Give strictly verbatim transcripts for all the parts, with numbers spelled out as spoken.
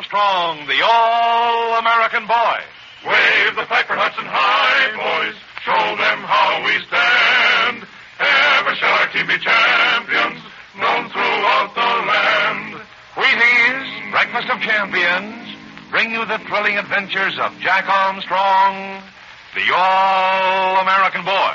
Armstrong, the All-American Boy. Wave the flag for Hudson High, boys. Show them how we stand. Ever shall our team be champions, known throughout the land. Wheaties, Breakfast of Champions, bring you the thrilling adventures of Jack Armstrong, the All-American Boy.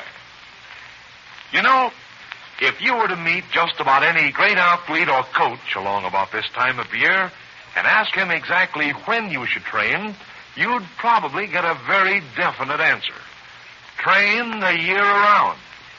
You know, if you were to meet just about any great athlete or coach along about this time of year and ask him exactly when you should train, you'd probably get a very definite answer. Train the year around.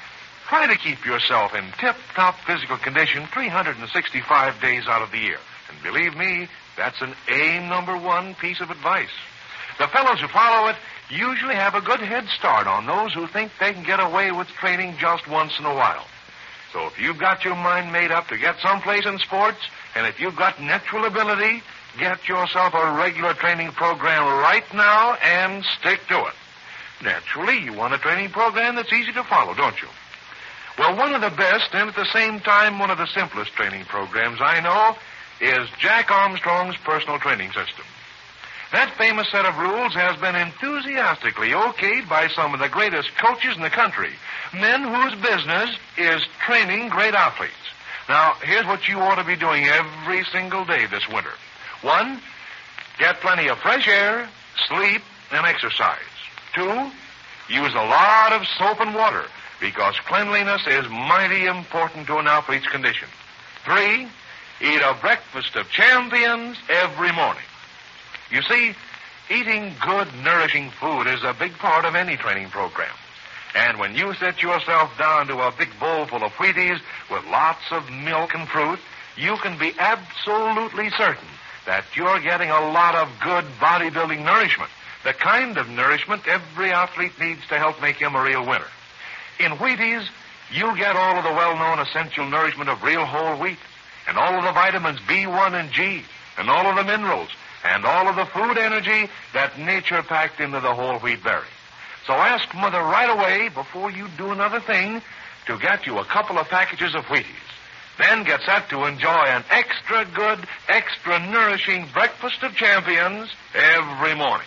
Try to keep yourself in tip-top physical condition three hundred sixty-five days out of the year. And believe me, that's an A number one piece of advice. The fellows who follow it usually have a good head start on those who think they can get away with training just once in a while. So if you've got your mind made up to get someplace in sports, and if you've got natural ability, get yourself a regular training program right now and stick to it. Naturally, you want a training program that's easy to follow, don't you? Well, one of the best and at the same time one of the simplest training programs I know is Jack Armstrong's personal training system. That famous set of rules has been enthusiastically okayed by some of the greatest coaches in the country, men whose business is training great athletes. Now, here's what you ought to be doing every single day this winter. One, get plenty of fresh air, sleep, and exercise. Two, use a lot of soap and water, because cleanliness is mighty important to an athlete's condition. Three, eat a breakfast of champions every morning. You see, eating good, nourishing food is a big part of any training program. And when you sit yourself down to a big bowl full of Wheaties with lots of milk and fruit, you can be absolutely certain that you're getting a lot of good bodybuilding nourishment, the kind of nourishment every athlete needs to help make him a real winner. In Wheaties, you get all of the well-known essential nourishment of real whole wheat, and all of the vitamins B one and G, and all of the minerals, and all of the food energy that nature packed into the whole wheat berry. So ask Mother right away, before you do another thing, to get you a couple of packages of Wheaties. Then get set to enjoy an extra good, extra nourishing breakfast of champions every morning.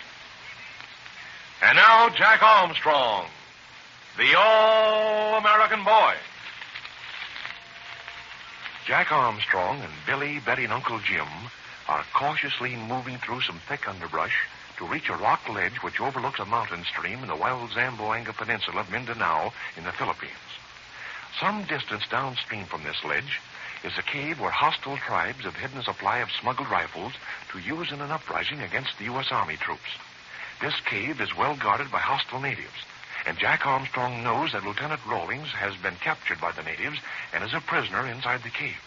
And now, Jack Armstrong, the All-American Boy. Jack Armstrong and Billy, Betty, and Uncle Jim are cautiously moving through some thick underbrush to reach a rock ledge which overlooks a mountain stream in the wild Zamboanga Peninsula of Mindanao in the Philippines. Some distance downstream from this ledge is a cave where hostile tribes have hidden a supply of smuggled rifles to use in an uprising against the U S Army troops. This cave is well guarded by hostile natives, and Jack Armstrong knows that Lieutenant Rawlings has been captured by the natives and is a prisoner inside the cave.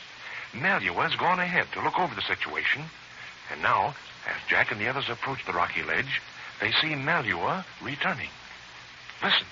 Malua has gone ahead to look over the situation, and now, as Jack and the others approach the rocky ledge, they see Malua returning. Listen.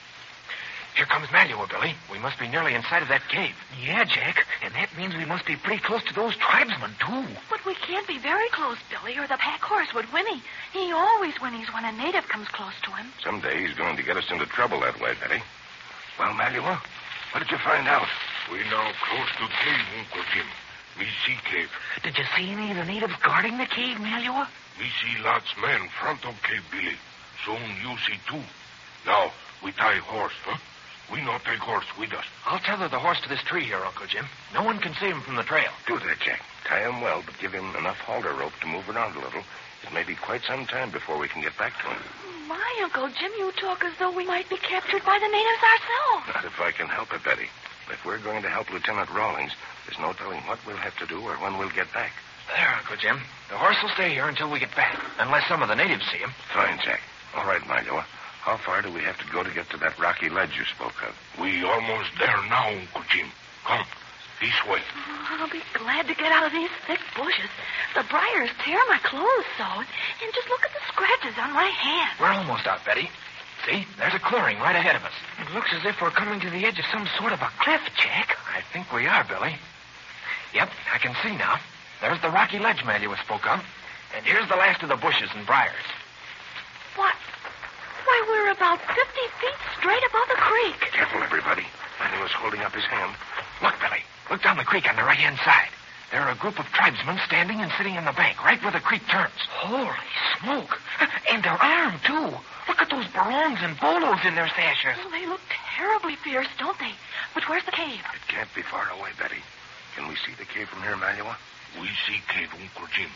Here comes Malua, Billy. We must be nearly inside of that cave. Yeah, Jack, and that means we must be pretty close to those tribesmen, too. But we can't be very close, Billy, or the pack horse would whinny. He always whinnies when a native comes close to him. Someday he's going to get us into trouble that way, Betty. Well, Malua, what did you find out? We now close to cave, Uncle Jim. We see cave. Did you see any of the natives guarding the cave, Malua? We see lots men front of cave, Billy. Soon you see too. Now, we tie horse, huh? We not take horse with us. I'll tether the horse to this tree here, Uncle Jim. No one can see him from the trail. Do that, Jack. Tie him well, but give him enough halter rope to move around a little. It may be quite some time before we can get back to him. My, Uncle Jim, you talk as though we might be captured by the natives ourselves. Not if I can help it, Betty. If we're going to help Lieutenant Rawlings, there's no telling what we'll have to do or when we'll get back. There, Uncle Jim. The horse will stay here until we get back, unless some of the natives see him. Fine, Jack. All right, Malua. How far do we have to go to get to that rocky ledge you spoke of? We almost there now, Uncle Jim. Come, this way. Oh, I'll be glad to get out of these thick bushes. The briars tear my clothes so, and just look at the scratches on my hands. We're almost out, Betty. See, there's a clearing right ahead of us. It looks as if we're coming to the edge of some sort of a cliff, Jack. I think we are, Billy. Yep, I can see now. There's the rocky ledge Malua spoke of. And here's the last of the bushes and briars. What? Why, we're about fifty feet straight above the creek. Careful, everybody. Manua's holding up his hand. Look, Billy. Look down the creek on the right-hand side. There are a group of tribesmen standing and sitting in the bank, right where the creek turns. Holy smoke. And they're armed, too. Look at those barongs and bolos in their sashes. Well, they look terribly fierce, don't they? But where's the cave? It can't be far away, Betty. Can we see the cave from here, Malua? We see cave, Uncle Jim.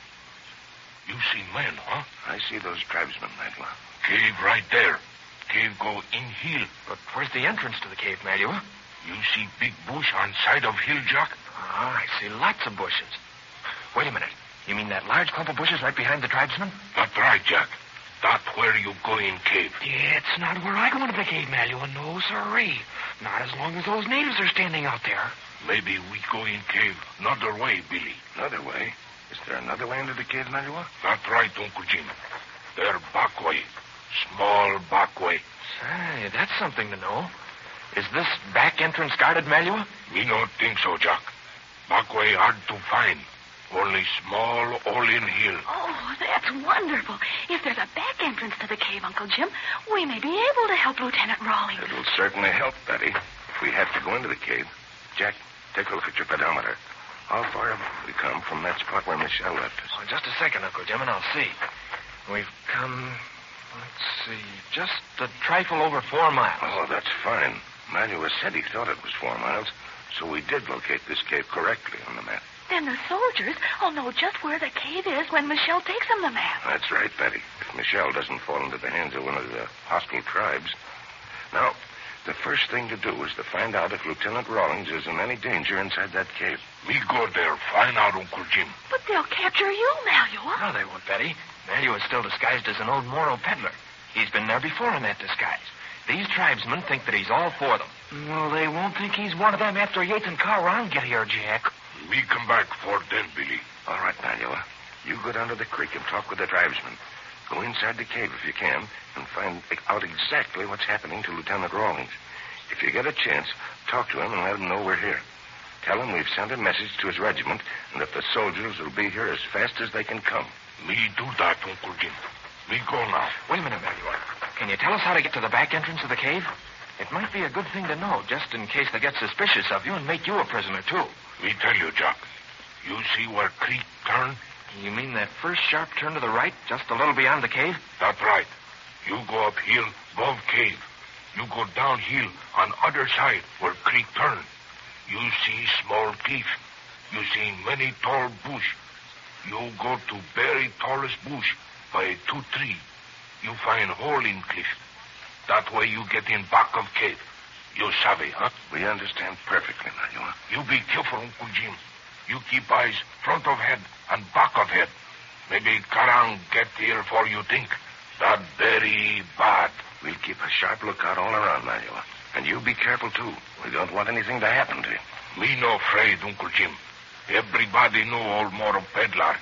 You see men, huh? I see those tribesmen, Malua. Cave right there. Cave go in hill. But where's the entrance to the cave, Malua? You see big bush on side of hill, Jack? Ah, I see lots of bushes. Wait a minute. You mean that large clump of bushes right behind the tribesmen? That's right, Jack. That's where you go in cave. Yeah, it's not where I go into the cave, Malua. No, sirree. Not as long as those natives are standing out there. Maybe we go in cave another way, Billy. Another way? Is there another way into the cave, Malua? That's right, Uncle Jim. They're back way. Small back way. Say, that's something to know. Is this back entrance guarded, Malua? Me not think so, Jack. Back way hard to find. Only small, all in hill. Oh, that's wonderful. If there's a back entrance to the cave, Uncle Jim, we may be able to help Lieutenant Rawlings. It'll certainly help, Betty. If we have to go into the cave. Jack, take a look at your pedometer. How far have we come from that spot where Michelle left us? Oh, just a second, Uncle Jim, and I'll see. We've come, let's see, just a trifle over four miles. Oh, that's fine. Malua said he thought it was four miles, so we did locate this cave correctly on the map. Then the soldiers will know just where the cave is when Michelle takes them the map. That's right, Betty. If Michelle doesn't fall into the hands of one of the hostile tribes. Now, the first thing to do is to find out if Lieutenant Rawlings is in any danger inside that cave. Me go there, find out, Uncle Jim. But they'll capture you, Malua. No, they won't, Betty. Malua is still disguised as an old Moro peddler. He's been there before in that disguise. These tribesmen think that he's all for them. Well, they won't think he's one of them after Yates and Carl get here, Jack. Me come back for then, Billy. All right, Malua. You go down to the creek and talk with the tribesmen. Go inside the cave if you can and find out exactly what's happening to Lieutenant Rawlings. If you get a chance, talk to him and let him know we're here. Tell him we've sent a message to his regiment and that the soldiers will be here as fast as they can come. Me do that, Uncle Jim. Me go now. Wait a minute, Malua. Can you tell us how to get to the back entrance of the cave? It might be a good thing to know, just in case they get suspicious of you and make you a prisoner, too. Me tell you, Jack. You see where creek turn? You mean that first sharp turn to the right, just a little beyond the cave? That's right. You go up hill, above cave. You go down hill on other side where creek turn. You see small cliff. You see many tall bush. You go to very tallest bush by two tree. You find hole in cliff. That way you get in back of cave. You savvy, huh? We understand perfectly, Malua. You be careful, Uncle Jim. You keep eyes front of head and back of head. Maybe Karang get here before you think. That very bad. We'll keep a sharp lookout all around, Malua. And you be careful, too. We don't want anything to happen to you. Me no afraid, Uncle Jim. Everybody know old Moro peddler.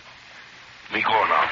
Me go now.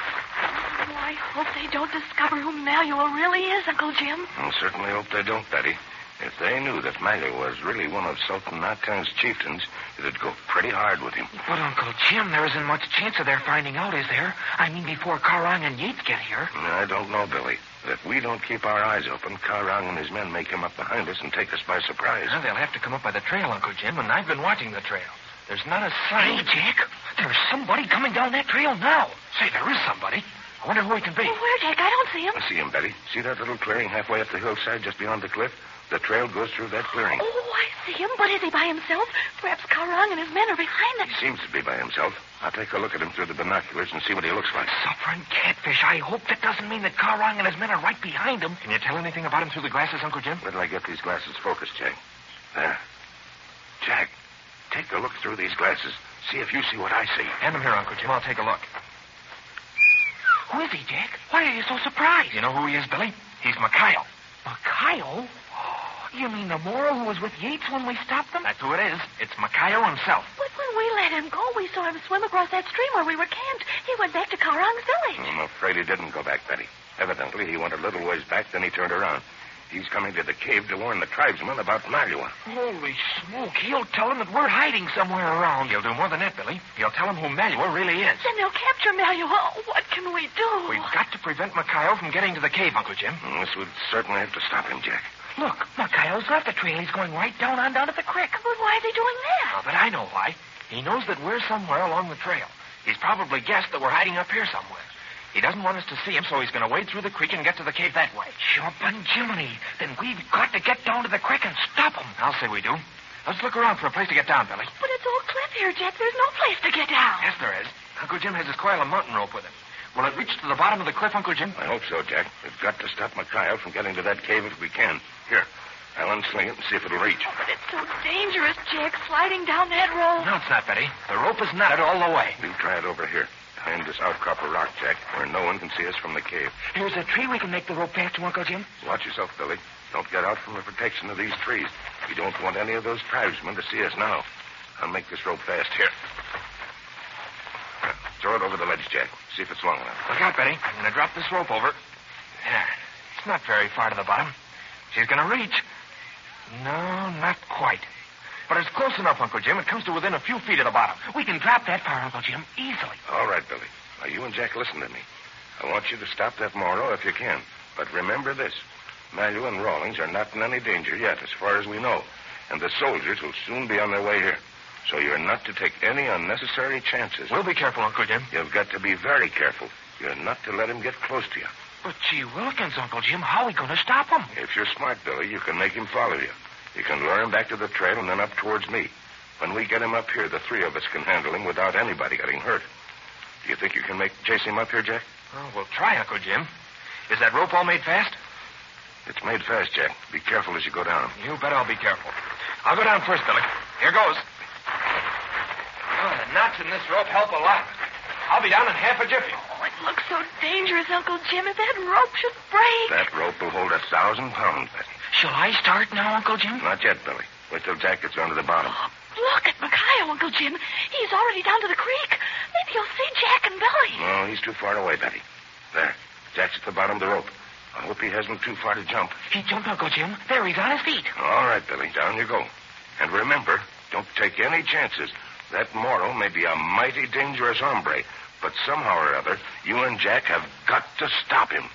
Oh, I hope they don't discover who Malua really is, Uncle Jim. I certainly hope they don't, Betty. If they knew that Malua was really one of Sultan Natan's chieftains, it'd go pretty hard with him. But, Uncle Jim, there isn't much chance of their finding out, is there? I mean, before Karang and Yates get here. I don't know, Billy. If we don't keep our eyes open, Karang and his men may come up behind us and take us by surprise. Well, they'll have to come up by the trail, Uncle Jim, and I've been watching the trail. There's not a sign. Hey, Jack, there's somebody coming down that trail now. Say, there is somebody. I wonder who he can be. Well, where, Jack? I don't see him. I see him, Betty. See that little clearing halfway up the hillside just beyond the cliff? The trail goes through that clearing. Oh, I see him. But is he by himself? Perhaps Karang and his men are behind them. He seems to be by himself. I'll take a look at him through the binoculars and see what he looks like. Suffering catfish. I hope that doesn't mean that Karang and his men are right behind him. Can you tell anything about him through the glasses, Uncle Jim? Where till I get these glasses focused, Jack. There. Jack, take a look through these glasses. See if you see what I see. Hand them here, Uncle Jim. I'll take a look. Who is he, Jack? Why are you so surprised? You know who he is, Billy? He's Mikhail. Mikhail? You mean the Moro who was with Yates when we stopped them? That's who it is. It's Mikhail himself. But when we let him go, we saw him swim across that stream where we were camped. He went back to Karang's village. I'm afraid he didn't go back, Betty. Evidently, he went a little ways back, then he turned around. He's coming to the cave to warn the tribesmen about Malua. Holy smoke. He'll tell them that we're hiding somewhere around. He'll do more than that, Billy. He'll tell them who Malua really is. Then they'll capture Malua. Oh, what can we do? We've got to prevent Mikhail from getting to the cave, Uncle Jim. This would certainly have to stop him, Jack. Look, Mikhail's left the trail. He's going right down on down to the creek. But why is he doing that? Oh, but I know why. He knows that we're somewhere along the trail. He's probably guessed that we're hiding up here somewhere. He doesn't want us to see him, so he's going to wade through the creek and get to the cave that way. Sure, but Jiminy, then we've got to get down to the creek and stop him. I'll say we do. Let's look around for a place to get down, Billy. But it's all cliff here, Jack. There's no place to get down. Yes, there is. Uncle Jim has his coil of mountain rope with him. Will it reach to the bottom of the cliff, Uncle Jim? I hope so, Jack. We've got to stop Micaiah from getting to that cave if we can. Here, I'll unsling it and see if it'll reach. But it's so dangerous, Jack, sliding down that rope. No, it's not, Betty. The rope is knotted all the way. We'll try it over here, behind this outcrop of rock, Jack, where no one can see us from the cave. There's a tree we can make the rope fast to, Uncle Jim. Watch yourself, Billy. Don't get out from the protection of these trees. We don't want any of those tribesmen to see us now. I'll make this rope fast here. Now, throw it over the ledge, Jack. See if it's long enough. Look out, Betty. I'm going to drop this rope over. There. It's not very far to the bottom. She's going to reach. No, not quite. But it's close enough, Uncle Jim. It comes to within a few feet of the bottom. We can drop that far, Uncle Jim, easily. All right, Billy. Now, you and Jack, listen to me. I want you to stop that Moro if you can. But remember this. Mallew and Rawlings are not in any danger yet, as far as we know. And the soldiers will soon be on their way here. So you're not to take any unnecessary chances. We'll be careful, Uncle Jim. You've got to be very careful. You're not to let him get close to you. But, gee Wilkins, Uncle Jim, how are we going to stop him? If you're smart, Billy, you can make him follow you. You can lure him back to the trail and then up towards me. When we get him up here, the three of us can handle him without anybody getting hurt. Do you think you can make chase him up here, Jack? Well, we'll try, Uncle Jim. Is that rope all made fast? It's made fast, Jack. Be careful as you go down. You bet I'll be careful. I'll go down first, Billy. Here goes. Oh, the knots in this rope help a lot. I'll be down in half a jiffy. Oh, it looks so dangerous, Uncle Jim. If that rope should break. That rope will hold a thousand pounds, Betty. Shall I start now, Uncle Jim? Not yet, Billy. Wait till Jack gets down to the bottom. Oh, look at Micaiah, Uncle Jim. He's already down to the creek. Maybe he'll see Jack and Billy. No, he's too far away, Betty. There. Jack's at the bottom of the rope. I hope he hasn't too far to jump. He jumped, Uncle Jim. There, he's on his feet. All right, Billy. Down you go. And remember, don't take any chances. That Moro may be a mighty dangerous hombre, but somehow or other, you and Jack have got to stop him.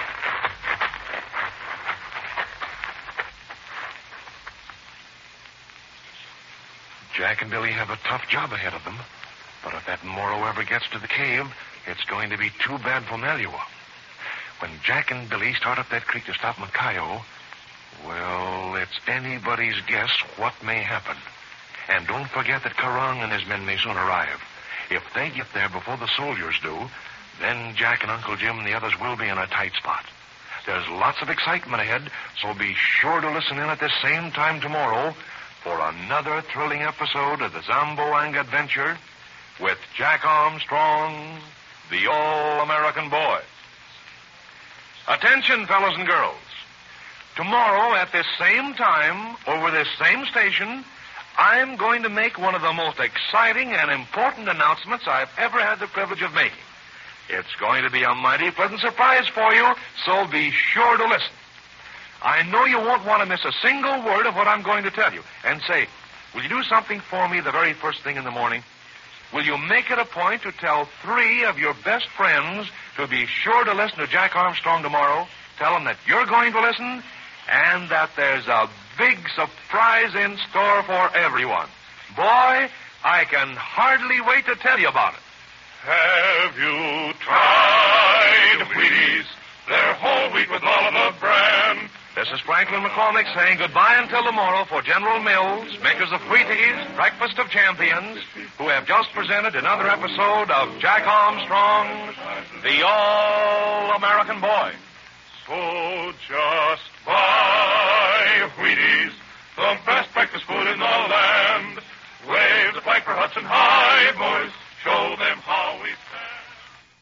Jack and Billy have a tough job ahead of them. But if that Moro ever gets to the cave, it's going to be too bad for Mallew. When Jack and Billy start up that creek to stop Micaiah, well, it's anybody's guess what may happen. And don't forget that Karang and his men may soon arrive. If they get there before the soldiers do, then Jack and Uncle Jim and the others will be in a tight spot. There's lots of excitement ahead, so be sure to listen in at this same time tomorrow for another thrilling episode of the Zamboanga Adventure with Jack Armstrong, the All-American Boy. Attention, fellows and girls. Tomorrow at this same time, over this same station, I'm going to make one of the most exciting and important announcements I've ever had the privilege of making. It's going to be a mighty pleasant surprise for you, so be sure to listen. I know you won't want to miss a single word of what I'm going to tell you. And say, will you do something for me the very first thing in the morning? Will you make it a point to tell three of your best friends to be sure to listen to Jack Armstrong tomorrow? Tell them that you're going to listen and that there's a big surprise in store for everyone. Boy, I can hardly wait to tell you about it. Have you tried Wheaties? Their whole wheat with Oliver brand. This is Franklin McCormick saying goodbye until tomorrow for General Mills, makers of Wheaties, Breakfast of Champions, who have just presented another episode of Jack Armstrong, the All-American Boy. So